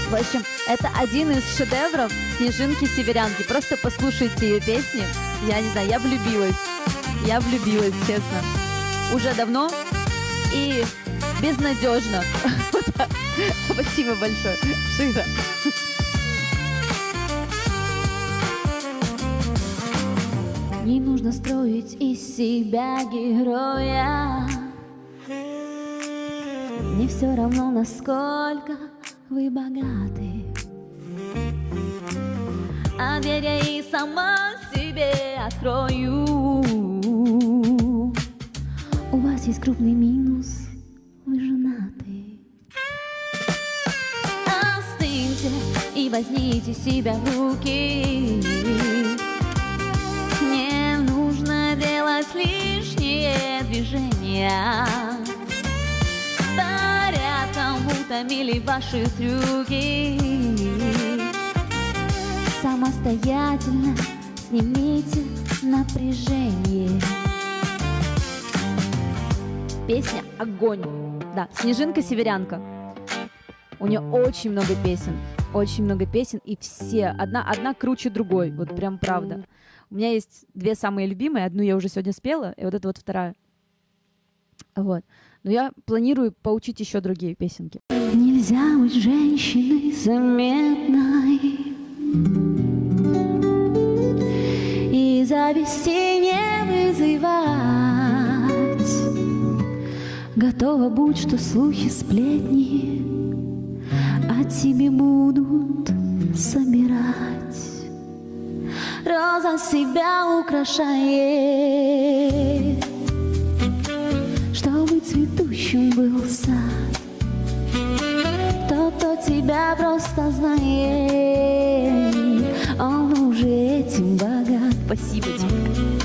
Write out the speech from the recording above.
В общем, это один из шедевров Снежинки-Северянки. Просто послушайте ее песни. Я не знаю, я влюбилась. Я влюбилась, честно. Уже давно и безнадежно. Спасибо большое, Шира. Не нужно строить из себя героя. Мне все равно, насколько вы богаты. А дверь я и сама себе открою. У вас есть крупный минус, вы женаты. Остыньте и возьмите себя в руки. Не нужно делать лишние движения. Порядком утомили ваши трюки. Самостоятельно снимите напряжение. Песня огонь. Да, Снежинка-Северянка. У нее очень много песен. Очень много песен. И все. Одна круче другой. Вот прям правда. У меня есть две самые любимые. Одну я уже сегодня спела. И вот эта вот вторая. Вот. Но я планирую поучить еще другие песенки. Нельзя быть женщиной заметной и зависти не вызывать. Готова будь, что слухи, сплетни о тебе будут собирать. Роза себя украшает, чтобы цветущим был сад. Тот, кто тебя просто знает, он уже этим богат. Спасибо тебе.